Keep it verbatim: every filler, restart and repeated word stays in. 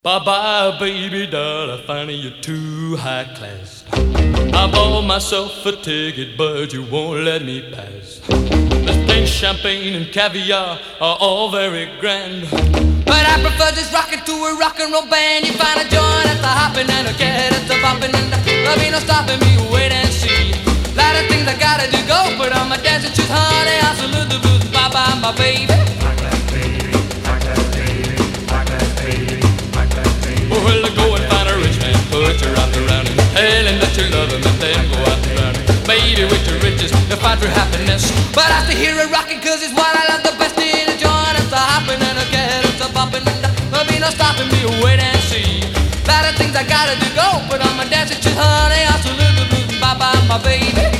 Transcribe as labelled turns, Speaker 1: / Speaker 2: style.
Speaker 1: Bye-bye, baby doll, I find you're too high class. I bought myself a ticket, but you won't let me pass. This plain champagne and caviar are all very grand,
Speaker 2: but I prefer just rockin' to a rock and roll band. You find a joint at the hoppin' and a cat at the boppin', and there'll be no stopping me, wait and see. Lot of things I gotta do, go put on my dancing shoes, honey. I salute the blues, bye-bye, my baby.
Speaker 1: Well, go and find a rich man, put your arms around him, tell him that you love him, and then go out and drown him. Baby, with your riches, you'll find true happiness,
Speaker 2: but I have to hear it rockin' cause it's what I love the best. In a joint, it's a hoppin' and a cat, it's a boppin', and there'll be no stopping me, wait and see. Lot of things I gotta do, go put on my dancing shoes, honey. I salute the blues, bye-bye, my baby.